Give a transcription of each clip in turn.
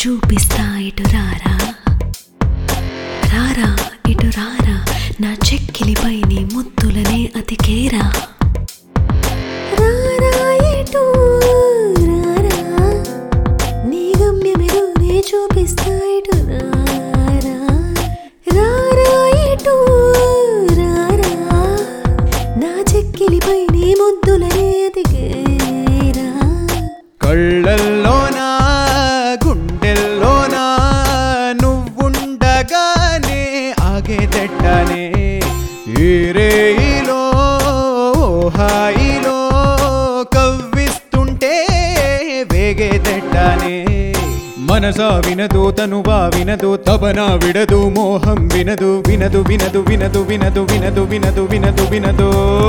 చూపిస్తా ఇటు రారా రారా ఇటు రారా నా చెక్కిలిపై నీ ముద్దులనే అతికేరా రారా ఇటు రారా నీ గమ్యమెరు నే చూపిస్తా ఇటు రారా రారా ఇటు రారా నా చెక్కిలిపై నీ ముద్దులనే అతికేరా కళ్ళల్లోనా గుండెల్లోనా నువ్వుండగానే ఆగేదెట్టనే ఈ రేయిలో హాయిలో కవ్విస్తుంటే వేగేదెట్టనే మనసా వినదు తనువా వినదు తపనా విడదు మోహం వినదు వినదు వినదు వినదు వినదు వినదు వినదు వినదు వినదు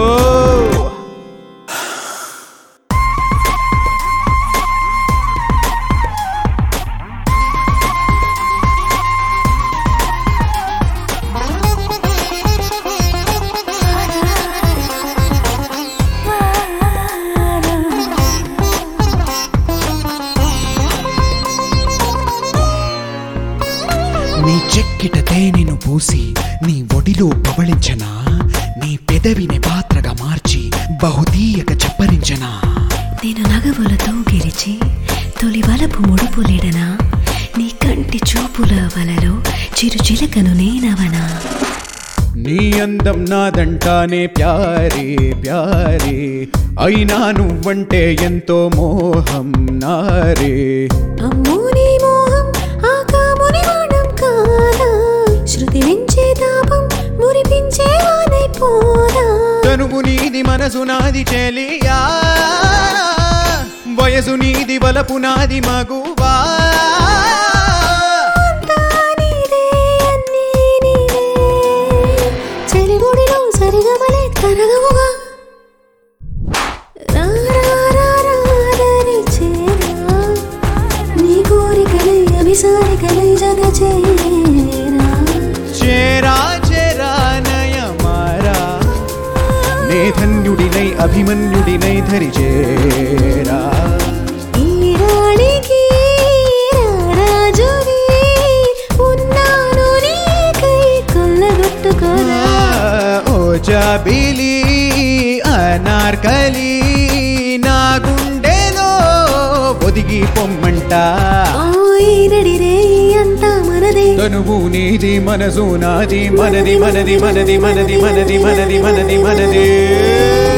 నీ చెక్కిట తేనెను పూసి నీ ఒడిలో పవళించనా నీ పెదవిని పాత్రగా మార్చి బహుతీయక చప్పరించనా నేను నగవులతో గెలిచి తొలి వలపు ముడుపులిడనా నీ కంటి చూపుల వలలో చిరు చిలకను నేనవనా నీ అందం నాదంటానే ప్యారే ప్యారే అయినా నువ్వంటే ఎంతో మోహం నారే అమ్మో నీ మోహం ఆ కాముని వాడం కాదా శృతి మించే తాపం మురిపించే వానైపోదా తనువు నీది మనసు నాది చెలియా వయసు నీది వలపు నాది మగువా చెలిగుడిలో సరిగమలే తరగవుగా నీ కోరికలై అభిసారికలై జగ చేరా చేరా చేరా నయమారా నే ధన్యుడినై అభిమన్యుడినై ధరి చేరా ఈ రాణికి రారాజుని ఉన్నాను నీకై కొల్లగొట్టుకోరా ఓ జాబిలి అనార్కలి నా గుండెలో ఒదిగి పొమ్మంట తనువు నీది మనసు నాది మనది మనది మనది మనది మనది మనది మనది మనది